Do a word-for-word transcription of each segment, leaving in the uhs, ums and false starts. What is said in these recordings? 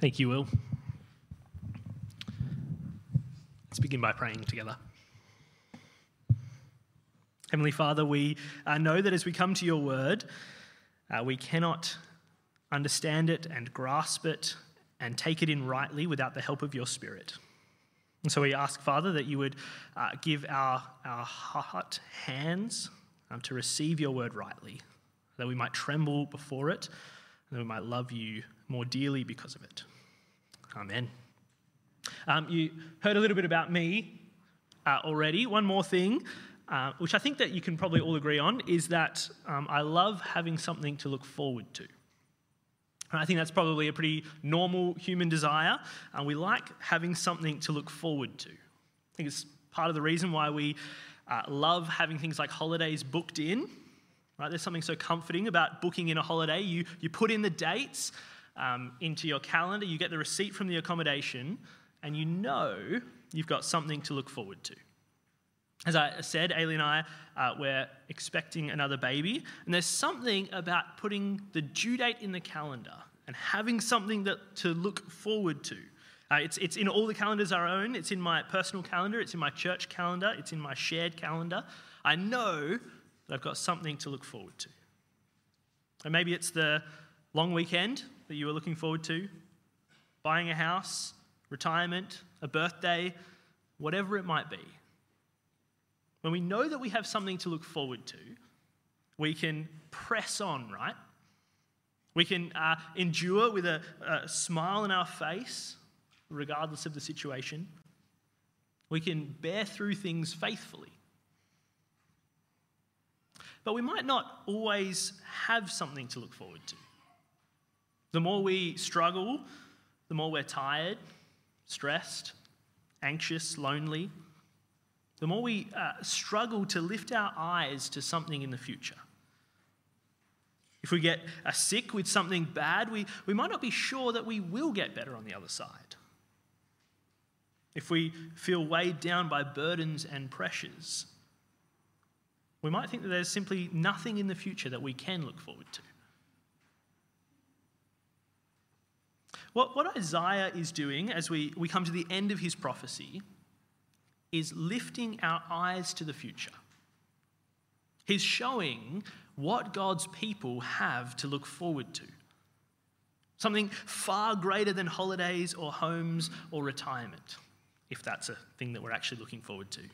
Thank you, Will. Let's begin by praying together. Heavenly Father, we uh, know that as we come to your word, uh, we cannot understand it and grasp it and take it in rightly without the help of your Spirit. And so we ask, Father, that you would uh, give our, our heart hands um, to receive your word rightly, that we might tremble before it, and that we might love you more dearly because of it. Amen. Um, you heard a little bit about me uh, already. One more thing, uh, which I think that you can probably all agree on, is that um, I love having something to look forward to. And I think that's probably a pretty normal human desire. Uh, we like having something to look forward to. I think it's part of the reason why we uh, love having things like holidays booked in. Right? There's something so comforting about booking in a holiday. You, you put in the dates um, into your calendar, you get the receipt from the accommodation, and you know you've got something to look forward to. As I said, Ailey and I, uh, we're expecting another baby, and there's something about putting the due date in the calendar and having something that to look forward to. Uh, it's, it's in all the calendars our own. It's in my personal calendar. It's in my church calendar. It's in my shared calendar. I know that I've got something to look forward to. And maybe it's the long weekend that you were looking forward to, buying a house, retirement, a birthday, whatever it might be. When we know that we have something to look forward to, we can press on, right? We can uh, endure with a, a smile on our face, regardless of the situation. We can bear through things faithfully. But we might not always have something to look forward to. The more we struggle, the more we're tired, stressed, anxious, lonely, the more we uh, struggle to lift our eyes to something in the future. If we get uh, sick with something bad, we, we might not be sure that we will get better on the other side. If we feel weighed down by burdens and pressures, we might think that there's simply nothing in the future that we can look forward to. What, what Isaiah is doing as we, we come to the end of his prophecy is lifting our eyes to the future. He's showing what God's people have to look forward to. Something far greater than holidays or homes or retirement, if that's a thing that we're actually looking forward to.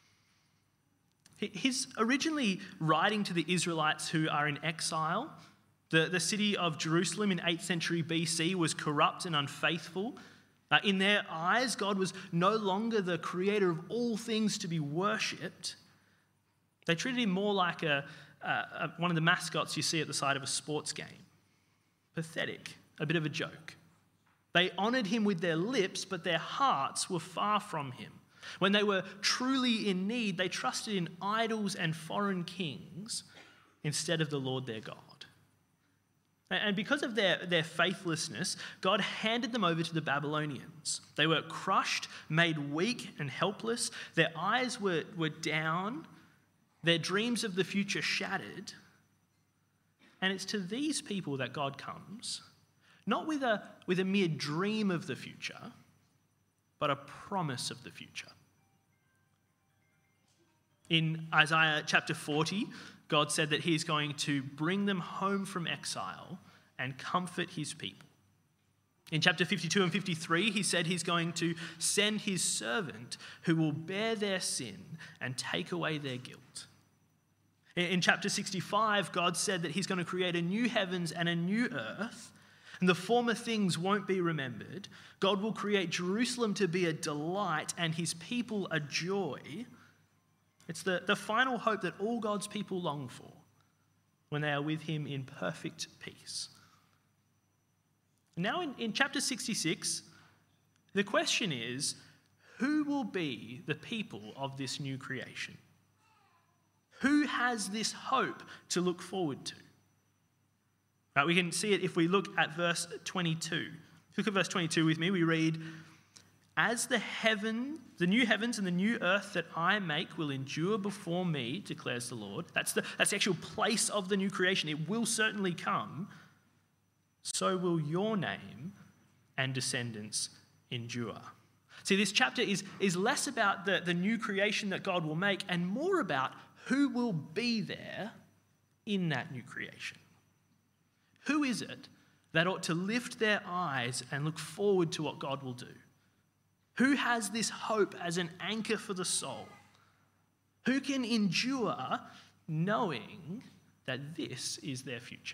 He's originally writing to the Israelites who are in exile. The, the city of Jerusalem in eighth century B C was corrupt and unfaithful. Uh, in their eyes, God was no longer the creator of all things to be worshipped. They treated him more like a, a, a, one of the mascots you see at the side of a sports game. Pathetic, a bit of a joke. They honoured him with their lips, but their hearts were far from him. When they were truly in need, they trusted in idols and foreign kings instead of the Lord their God. And because of their, their faithlessness, God handed them over to the Babylonians. They were crushed, made weak and helpless. Their eyes were, were down, their dreams of the future shattered. And it's to these people that God comes, not with a, with a mere dream of the future, but a promise of the future. In Isaiah chapter forty, God said that he's going to bring them home from exile and comfort his people. In chapter fifty-two and fifty-three, he said he's going to send his servant who will bear their sin and take away their guilt. In chapter sixty-five, God said that he's going to create a new heavens and a new earth, and the former things won't be remembered. God will create Jerusalem to be a delight and his people a joy. It's the, the final hope that all God's people long for when they are with him in perfect peace. Now in, in chapter sixty-six, the question is, who will be the people of this new creation? Who has this hope to look forward to? Right, we can see it if we look at verse twenty-two. Look at verse twenty-two with me. We read, "As the heaven, the new heavens and the new earth that I make will endure before me, declares the Lord." That's the, that's the actual place of the new creation. It will certainly come. "So will your name and descendants endure. See, this chapter is, is less about the, the new creation that God will make and more about who will be there in that new creation. Who is it that ought to lift their eyes and look forward to what God will do? Who has this hope as an anchor for the soul? Who can endure knowing that this is their future?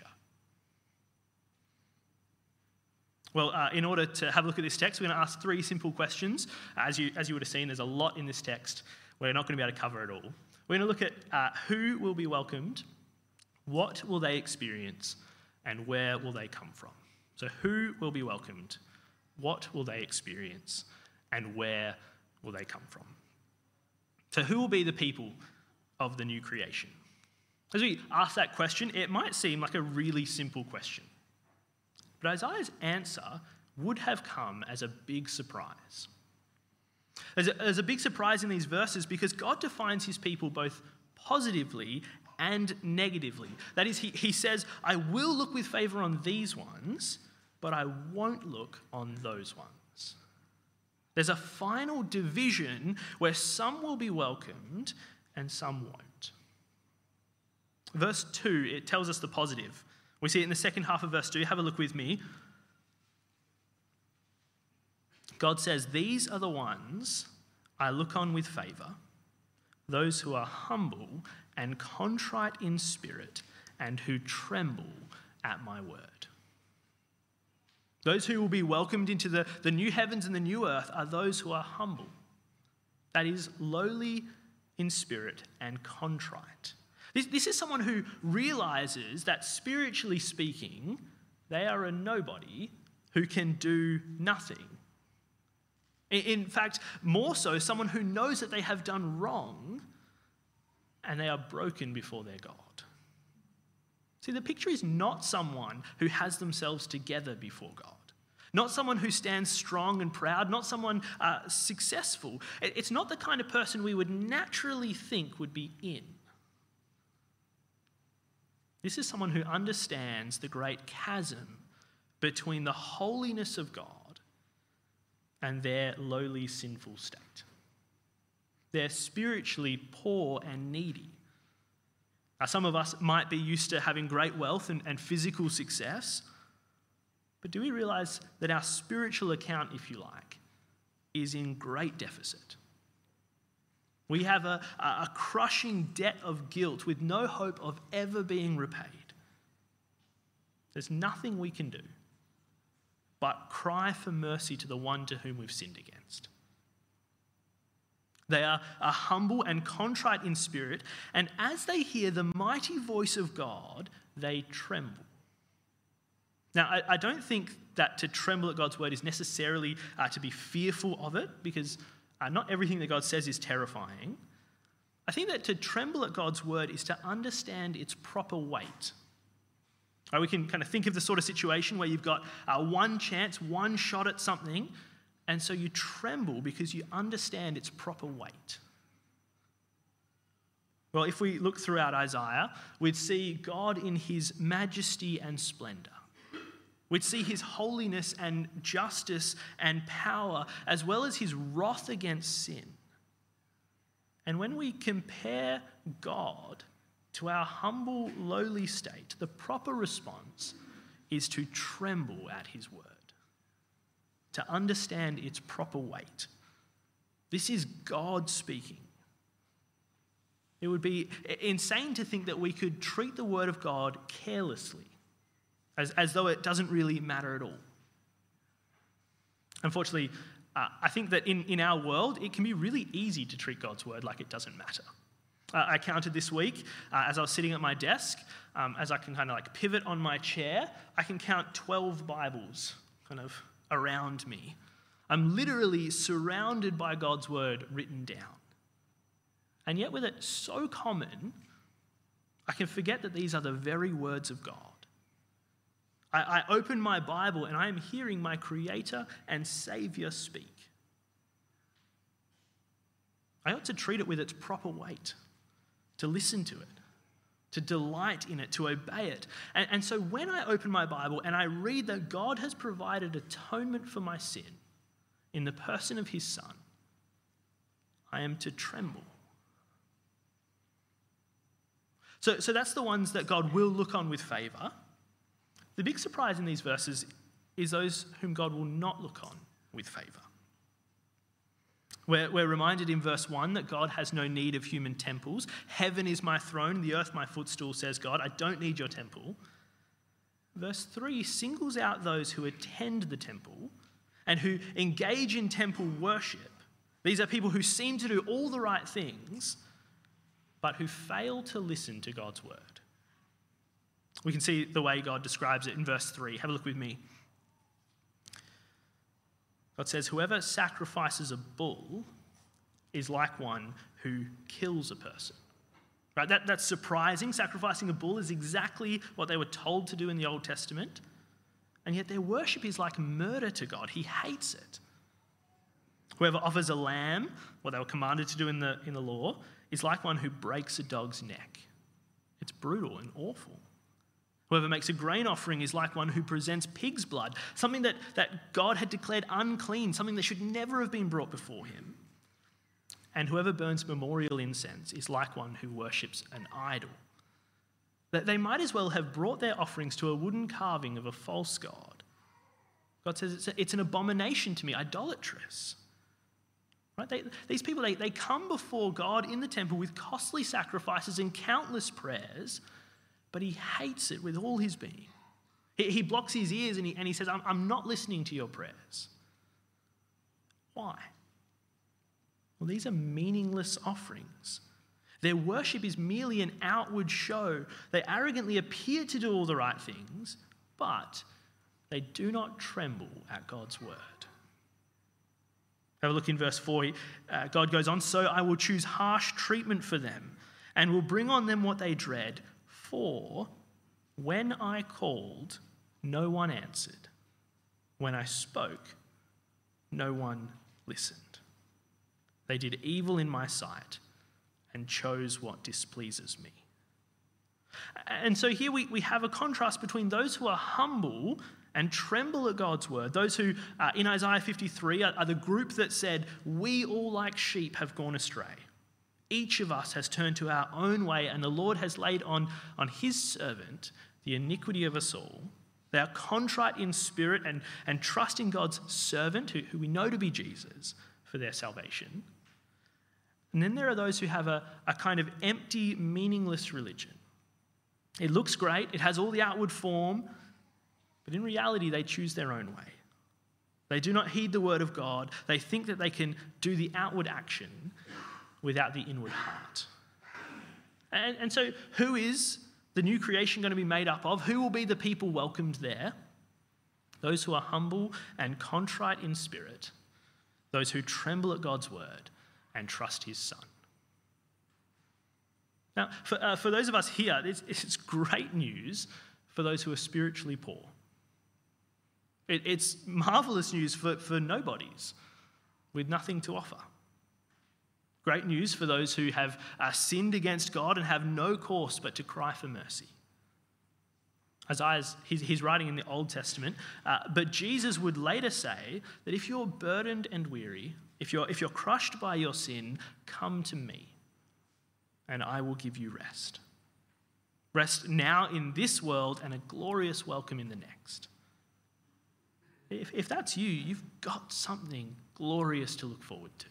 Well, uh, in order to have a look at this text, we're going to ask three simple questions. As you, as you would have seen, there's a lot in this text. We're not going to be able to cover it all. We're going to look at uh, who will be welcomed, what will they experience, and where will they come from. So who will be welcomed, what will they experience, and where will they come from? So who will be the people of the new creation? As we ask that question, it might seem like a really simple question. But Isaiah's answer would have come as a big surprise. There's a, there's a big surprise in these verses because God defines his people both positively and negatively. That is, he, he says, I will look with favour on these ones, but I won't look on those ones. There's a final division where some will be welcomed and some won't. Verse two, it tells us the positive. We see it in the second half of verse two. Have a look with me. God says, these are the ones I look on with favour, those who are humble and contrite in spirit and who tremble at my word. Those who will be welcomed into the, the new heavens and the new earth are those who are humble. That is, lowly in spirit and contrite. This, this is someone who realizes that spiritually speaking, they are a nobody who can do nothing. In, in fact, more so, someone who knows that they have done wrong and they are broken before their God. See, the picture is not someone who has themselves together before God. Not someone who stands strong and proud, not someone uh, successful. It's not the kind of person we would naturally think would be in. This is someone who understands the great chasm between the holiness of God and their lowly, sinful state. They're spiritually poor and needy. Now, some of us might be used to having great wealth and, and physical success, but do we realize that our spiritual account, if you like, is in great deficit? We have a, a crushing debt of guilt with no hope of ever being repaid. There's nothing we can do but cry for mercy to the one to whom we've sinned against. They are, are humble and contrite in spirit, and as they hear the mighty voice of God, they tremble. Now, I, I don't think that to tremble at God's word is necessarily uh, to be fearful of it, because uh, not everything that God says is terrifying. I think that to tremble at God's word is to understand its proper weight. Uh, we can kind of think of the sort of situation where you've got uh, one chance, one shot at something, and so you tremble because you understand its proper weight. Well, if we look throughout Isaiah, we'd see God in his majesty and splendor. We'd see his holiness and justice and power, as well as his wrath against sin. And when we compare God to our humble, lowly state, the proper response is to tremble at his word, to understand its proper weight. This is God speaking. It would be insane to think that we could treat the word of God carelessly, as, as though it doesn't really matter at all. Unfortunately, uh, I think that in, in our world, it can be really easy to treat God's word like it doesn't matter. Uh, I counted this week, uh, as I was sitting at my desk, um, as I can kind of like pivot on my chair, I can count twelve Bibles kind of around me. I'm literally surrounded by God's word written down. And yet with it so common, I can forget that these are the very words of God. I, I open my Bible and I am hearing my Creator and Saviour speak. I ought to treat it with its proper weight, to listen to it, to delight in it, to obey it. And, and so when I open my Bible and I read that God has provided atonement for my sin in the person of his Son, I am to tremble. So, so that's the ones that God will look on with favour. The big surprise in these verses is those whom God will not look on with favour. We're, we're reminded in verse one that God has no need of human temples. Heaven is my throne, the earth my footstool, says God. I don't need your temple. Verse three singles out those who attend the temple and who engage in temple worship. These are people who seem to do all the right things, but who fail to listen to God's word. We can see the way God describes it in verse three. Have a look with me. God says, whoever sacrifices a bull is like one who kills a person. Right? That, that's surprising. Sacrificing a bull is exactly what they were told to do in the Old Testament. And yet their worship is like murder to God. He hates it. Whoever offers a lamb, what they were commanded to do in the, in the law, is like one who breaks a dog's neck. It's brutal and awful. Whoever makes a grain offering is like one who presents pig's blood, something that, that God had declared unclean, something that should never have been brought before him. And whoever burns memorial incense is like one who worships an idol. That they might as well have brought their offerings to a wooden carving of a false god. God says it's, a, it's an abomination to me, idolatrous. Right? They, these people, they, they come before God in the temple with costly sacrifices and countless prayers, but he hates it with all his being. He, he blocks his ears and he, and he says, I'm, I'm not listening to your prayers. Why? Well, these are meaningless offerings. Their worship is merely an outward show. They arrogantly appear to do all the right things, but they do not tremble at God's word. Have a look in verse four. Uh, God goes on, so I will choose harsh treatment for them and will bring on them what they dread. For when I called, no one answered. When I spoke, no one listened. They did evil in my sight and chose what displeases me. And so here we, we have a contrast between those who are humble and tremble at God's word. Those who, uh, in Isaiah fifty-three, are, are the group that said, we all like sheep have gone astray. Each of us has turned to our own way, and the Lord has laid on, on his servant the iniquity of us all. They are contrite in spirit and, and trust in God's servant, who, who we know to be Jesus, for their salvation. And then there are those who have a, a kind of empty, meaningless religion. It looks great, it has all the outward form, but in reality they choose their own way. They do not heed the word of God. They think that they can do the outward action without the inward heart. And, and so who is the new creation going to be made up of? Who will be the people welcomed there? Those who are humble and contrite in spirit, those who tremble at God's word and trust his Son. Now, for, uh, for those of us here, it's, it's great news for those who are spiritually poor. It, it's marvelous news for, for nobodies with nothing to offer. Great news for those who have uh, sinned against God and have no course but to cry for mercy. Isaiah's, he's, he's writing in the Old Testament, uh, but Jesus would later say that if you're burdened and weary, if you're, if you're crushed by your sin, come to me and I will give you rest. Rest now in this world and a glorious welcome in the next. If, if that's you, you've got something glorious to look forward to.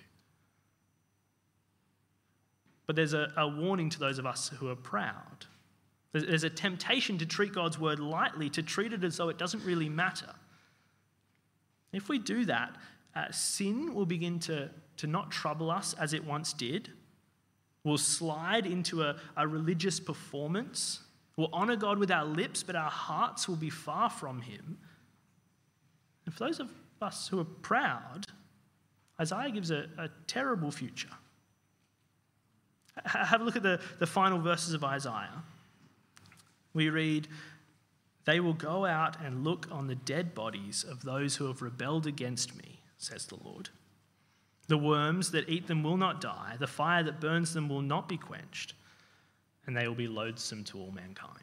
But there's a, a warning to those of us who are proud. There's, there's a temptation to treat God's word lightly, to treat it as though it doesn't really matter. If we do that, uh, sin will begin to, to not trouble us as it once did. We'll slide into a, a religious performance. We'll honour God with our lips, but our hearts will be far from him. And for those of us who are proud, Isaiah gives a, a terrible future. Have a look at the, the final verses of Isaiah. We read, they will go out and look on the dead bodies of those who have rebelled against me, says the Lord. The worms that eat them will not die. The fire that burns them will not be quenched. and they will be loathsome to all mankind.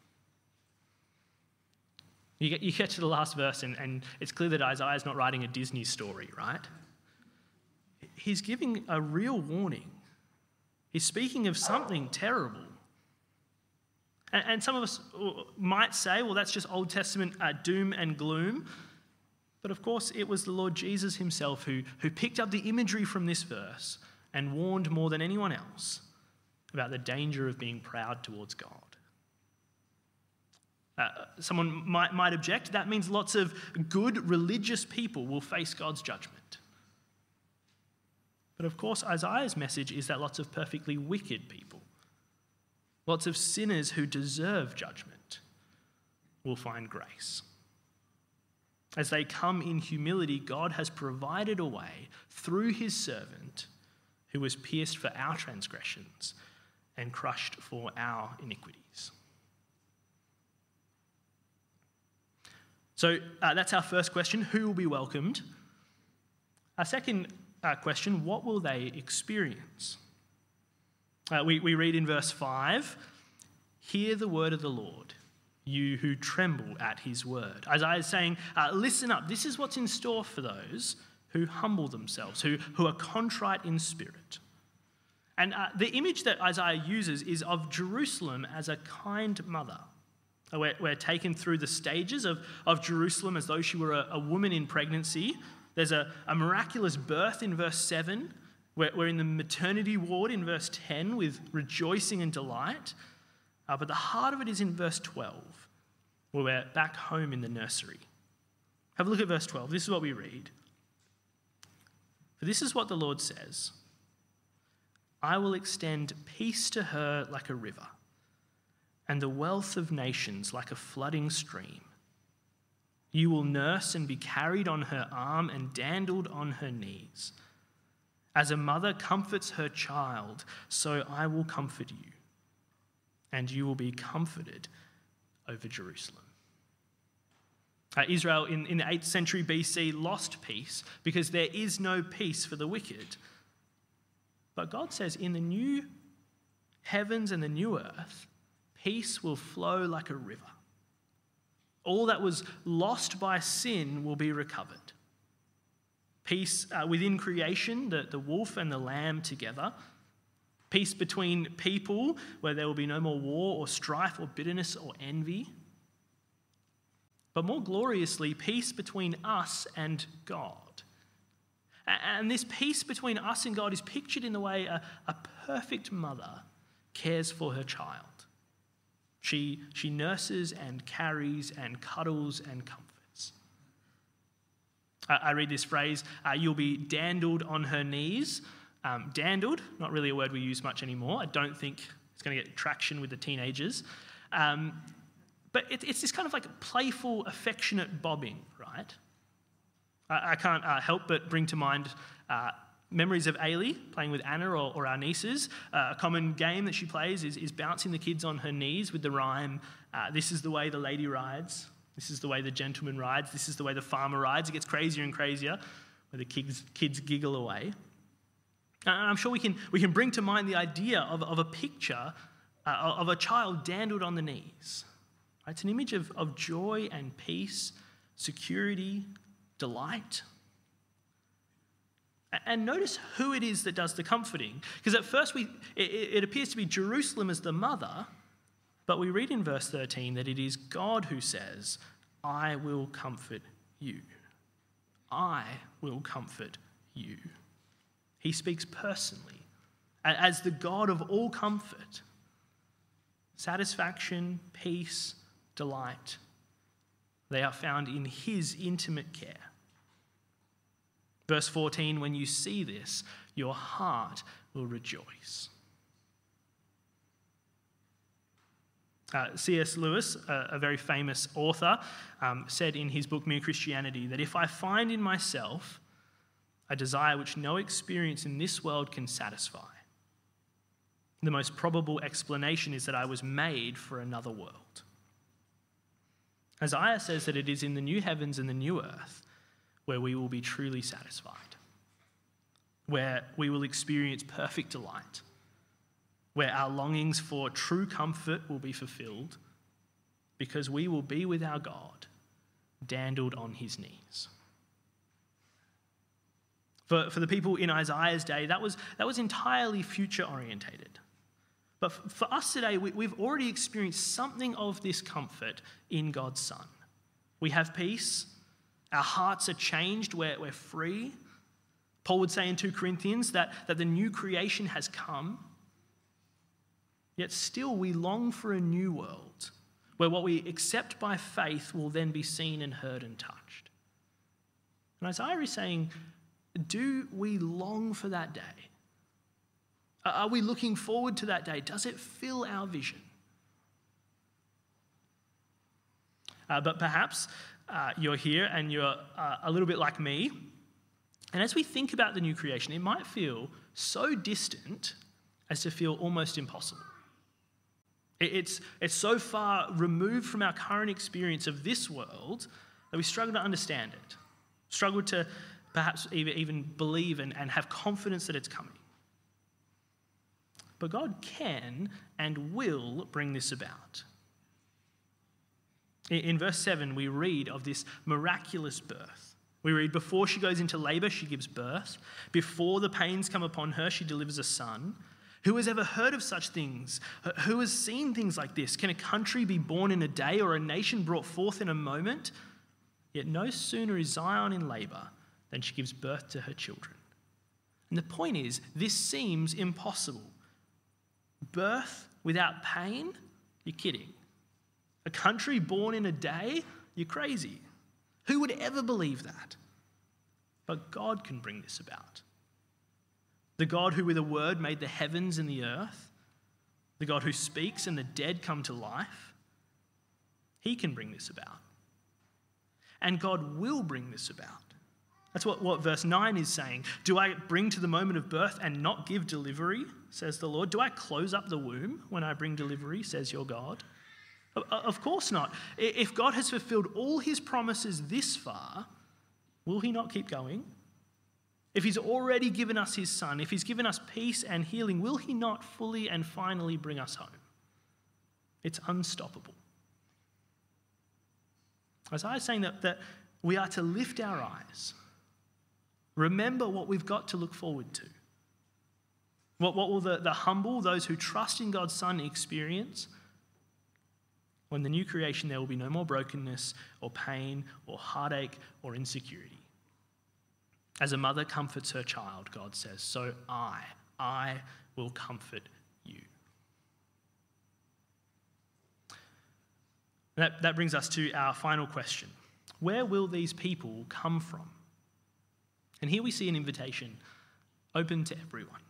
You get, you get to the last verse, and, and it's clear that Isaiah is not writing a Disney story, right? He's giving a real warning. He's speaking of something terrible. And, and some of us might say, well, that's just Old Testament uh, doom and gloom. But of course, it was the Lord Jesus himself who, who picked up the imagery from this verse and warned more than anyone else about the danger of being proud towards God. Uh, someone might, might object, that means lots of good religious people will face God's judgment. But of course, Isaiah's message is that lots of perfectly wicked people, lots of sinners who deserve judgment, will find grace. As they come in humility, God has provided a way through his servant who was pierced for our transgressions and crushed for our iniquities. So uh, that's our first question, who will be welcomed? Our second uh, question, what will they experience? Uh, we, we read in verse five, hear the word of the Lord, you who tremble at his word. Isaiah is saying, uh, listen up, this is what's in store for those who humble themselves, who, who are contrite in spirit. And uh, the image that Isaiah uses is of Jerusalem as a kind mother. We're, we're taken through the stages of, of Jerusalem as though she were a, a woman in pregnancy. There's a, a miraculous birth in verse seven. We're, we're in the maternity ward in verse ten with rejoicing and delight. Uh, but the heart of it is in verse twelve, where we're back home in the nursery. Have a look at verse twelve. This is what we read. For this is what the Lord says, I will extend peace to her like a river, and the wealth of nations like a flooding stream. You will nurse and be carried on her arm and dandled on her knees. As a mother comforts her child, so I will comfort you, and you will be comforted over Jerusalem. Uh, Israel in, in the eighth century B C lost peace because there is no peace for the wicked. But God says in the new heavens and the new earth, peace will flow like a river. All that was lost by sin will be recovered. Peace uh, within creation, the, the wolf and the lamb together. Peace between people, where there will be no more war or strife or bitterness or envy. But more gloriously, peace between us and God. And this peace between us and God is pictured in the way a, a perfect mother cares for her child. She, she nurses and carries and cuddles and comforts. I, I read this phrase, uh, you'll be dandled on her knees. Um, dandled, not really a word we use much anymore. I don't think it's going to get traction with the teenagers. Um, but it, it's this kind of like playful, affectionate bobbing, right? I, I can't uh, help but bring to mind uh, memories of Ailey playing with Anna or, or our nieces. Uh, a common game that she plays is, is bouncing the kids on her knees with the rhyme, uh, this is the way the lady rides, this is the way the gentleman rides, this is the way the farmer rides. It gets crazier and crazier, where the kids, kids giggle away. And I'm sure we can, we can bring to mind the idea of, of a picture uh, of a child dandled on the knees. It's an image of, of joy and peace, security, delight. And notice who it is that does the comforting. Because at first we, it, it appears to be Jerusalem as the mother, but we read in verse thirteen that it is God who says, I will comfort you. I will comfort you. He speaks personally as the God of all comfort. Satisfaction, peace, delight, they are found in his intimate care. Verse fourteen, when you see this, your heart will rejoice. Uh, C S Lewis, a, a very famous author, um, said in his book Mere Christianity that if I find in myself a desire which no experience in this world can satisfy, the most probable explanation is that I was made for another world. Isaiah says that it is in the new heavens and the new earth where we will be truly satisfied, where we will experience perfect delight, where our longings for true comfort will be fulfilled, because we will be with our God, dandled on his knees. For, for the people in Isaiah's day, that was, that was entirely future-orientated. But f- for us today, we, we've already experienced something of this comfort in God's Son. We have peace. Our hearts are changed. We're, we're free. Paul would say in Second Corinthians that, that the new creation has come. Yet still we long for a new world where what we accept by faith will then be seen and heard and touched. And Isaiah is saying, do we long for that day? Are we looking forward to that day? Does it fill our vision? Uh, but perhaps uh, you're here and you're uh, a little bit like me. And as we think about the new creation, it might feel so distant as to feel almost impossible. It's, it's so far removed from our current experience of this world that we struggle to understand it, struggle to perhaps even, even believe and, and have confidence that it's coming. But God can and will bring this about. In, in verse seven, we read of this miraculous birth. We read, before she goes into labor, she gives birth. Before the pains come upon her, she delivers a son. Who has ever heard of such things? Who has seen things like this? Can a country be born in a day or a nation brought forth in a moment? Yet no sooner is Zion in labor than she gives birth to her children. And the point is, this seems impossible. Birth without pain? You're kidding. A country born in a day? You're crazy. Who would ever believe that? But God can bring this about. The God who with a word made the heavens and the earth, the God who speaks and the dead come to life, he can bring this about. And God will bring this about. That's what, what verse nine is saying. Do I bring to the moment of birth and not give delivery, says the Lord? Do I close up the womb when I bring delivery, says your God? Of course not. If God has fulfilled all his promises this far, will he not keep going? If he's already given us his son, if he's given us peace and healing, will he not fully and finally bring us home? It's unstoppable. Isaiah is saying that, that we are to lift our eyes. Remember what we've got to look forward to. What, what will the, the humble, those who trust in God's Son, experience? When the new creation, there will be no more brokenness or pain or heartache or insecurity. As a mother comforts her child, God says, so I, I will comfort you. That, that brings us to our final question. Where will these people come from? And here we see an invitation open to everyone.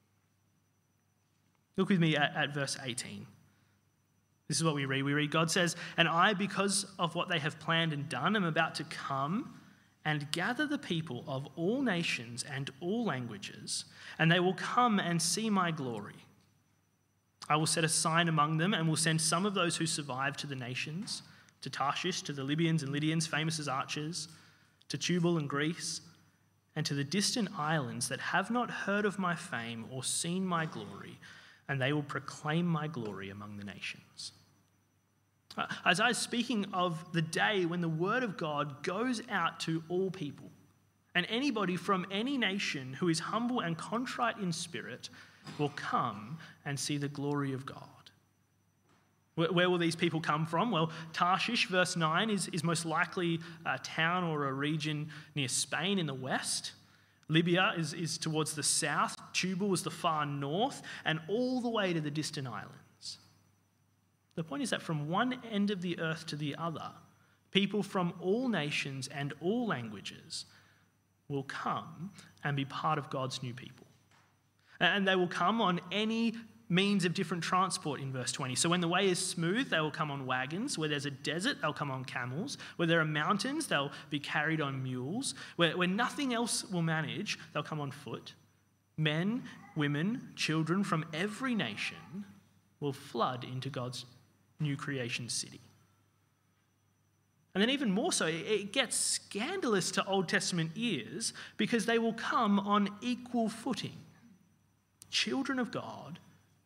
Look with me at, at verse eighteen. This is what we read. We read, God says, and I, because of what they have planned and done, am about to come and gather the people of all nations and all languages, and they will come and see my glory. I will set a sign among them and will send some of those who survive to the nations, to Tarshish, to the Libyans and Lydians, famous as archers, to Tubal and Greece, and to the distant islands that have not heard of my fame or seen my glory, and they will proclaim my glory among the nations. As I was speaking of the day when the word of God goes out to all people, and anybody from any nation who is humble and contrite in spirit will come and see the glory of God. Where, where will these people come from? Well, Tarshish, verse nine, is, is most likely a town or a region near Spain in the west. Libya is, is towards the south. Tubal is the far north, and all the way to the distant islands. The point is that from one end of the earth to the other, people from all nations and all languages will come and be part of God's new people. And they will come on any means of different transport in verse twenty. So when the way is smooth, they will come on wagons. Where there's a desert, they'll come on camels. Where there are mountains, they'll be carried on mules. Where, where nothing else will manage, they'll come on foot. Men, women, children from every nation will flood into God's new creation city. And then even more so, it gets scandalous to Old Testament ears because they will come on equal footing. Children of God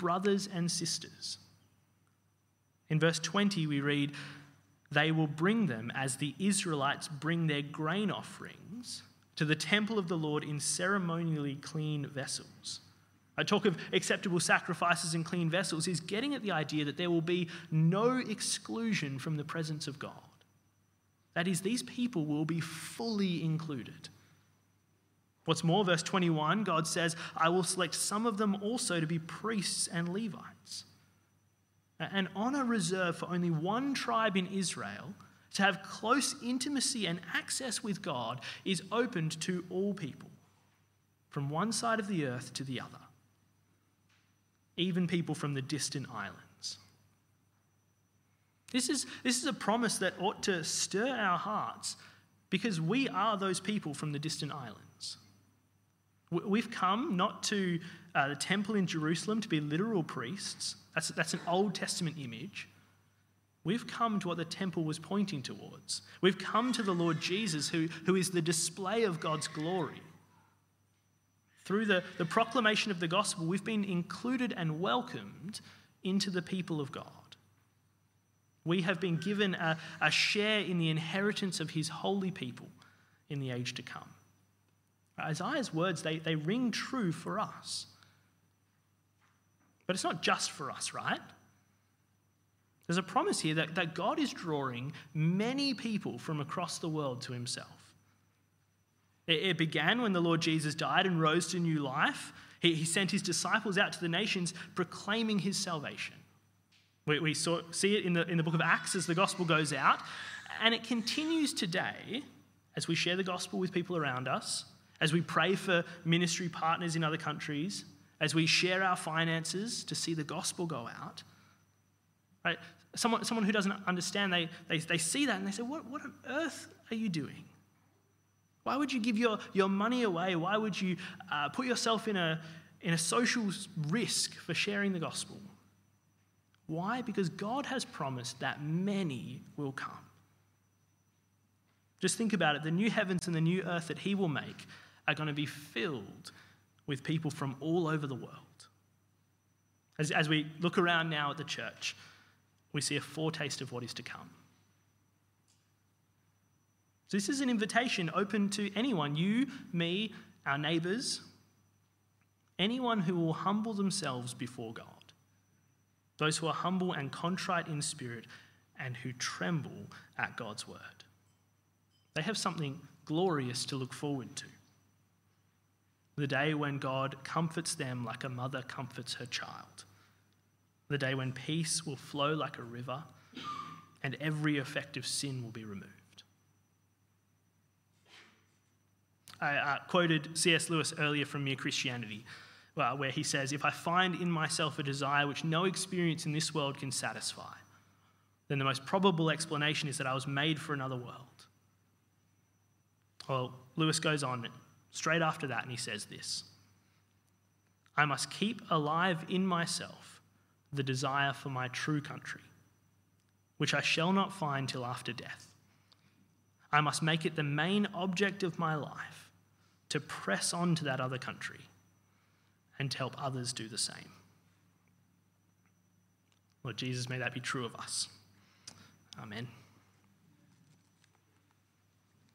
brothers and sisters. In verse twenty, we read, they will bring them as the Israelites bring their grain offerings to the temple of the Lord in ceremonially clean vessels. A talk of acceptable sacrifices and clean vessels is getting at the idea that there will be no exclusion from the presence of God. That is, these people will be fully included. What's more, verse twenty-one, God says, I will select some of them also to be priests and Levites. An honor reserved for only one tribe in Israel to have close intimacy and access with God is opened to all people, from one side of the earth to the other, even people from the distant islands. This is, this is a promise that ought to stir our hearts because we are those people from the distant islands. We've come not to uh, the temple in Jerusalem to be literal priests. That's, that's an Old Testament image. We've come to what the temple was pointing towards. We've come to the Lord Jesus, who, who is the display of God's glory. Through the, the proclamation of the gospel, we've been included and welcomed into the people of God. We have been given a, a share in the inheritance of his holy people in the age to come. Isaiah's words, they, they ring true for us. But it's not just for us, right? There's a promise here that, that God is drawing many people from across the world to himself. It, it began when the Lord Jesus died and rose to new life. He, he sent his disciples out to the nations proclaiming his salvation. We, we saw, see it in the, in the book of Acts as the gospel goes out. And it continues today as we share the gospel with people around us, as we pray for ministry partners in other countries, as we share our finances to see the gospel go out. Right? Someone, someone who doesn't understand, they, they, they see that and they say, what, what on earth are you doing? Why would you give your, your money away? Why would you uh, put yourself in a, in a social risk for sharing the gospel? Why? Because God has promised that many will come. Just think about it. The new heavens and the new earth that he will make are going to be filled with people from all over the world. As, as we look around now at the church, we see a foretaste of what is to come. So this is an invitation open to anyone, you, me, our neighbours, anyone who will humble themselves before God. Those who are humble and contrite in spirit and who tremble at God's word. They have something glorious to look forward to. The day when God comforts them like a mother comforts her child. The day when peace will flow like a river and every effect of sin will be removed. I uh, quoted C S Lewis earlier from Mere Christianity, uh, where he says, if I find in myself a desire which no experience in this world can satisfy, then the most probable explanation is that I was made for another world. Well, Lewis goes on straight after that and he says this: I must keep alive in myself the desire for my true country, which I shall not find till after death. I must make it the main object of my life to press on to that other country and to help others do the same. Lord Jesus, may that be true of us. Amen.